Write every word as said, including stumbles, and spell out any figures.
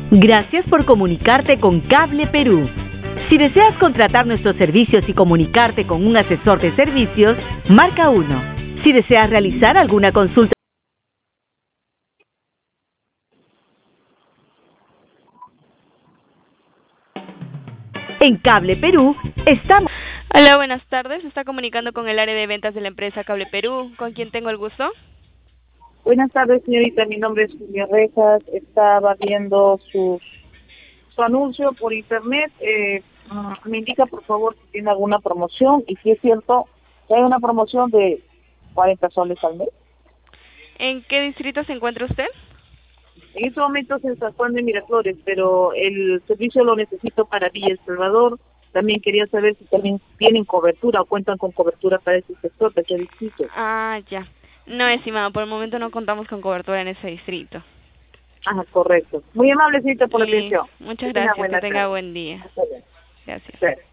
Gracias por comunicarte con Cable Perú. Si deseas contratar nuestros servicios y comunicarte con un asesor de servicios, marca uno. Si deseas realizar alguna consulta en Cable Perú, estamos... Hola, buenas tardes. Se está comunicando con el área de ventas de la empresa Cable Perú. ¿Con quién tengo el gusto? Buenas tardes, señorita. Mi nombre es Julia Rejas. Estaba viendo su, su anuncio por internet. Eh, mm, me indica, por favor, si tiene alguna promoción. Y si es cierto, que hay una promoción de cuarenta soles al mes. ¿En qué distrito se encuentra usted? En este momento es en San Juan de Miraflores, pero el servicio lo necesito para Villa El Salvador. También quería saber si también tienen cobertura o cuentan con cobertura para ese sector, para ese distrito. Ah, ya. No, estimado, por el momento no contamos con cobertura en ese distrito. Ajá, correcto. Muy amable, señorita, por la Y atención. muchas Que tenga gracias. Que buena tenga tarde. buen día. Hasta luego. Gracias. Sí.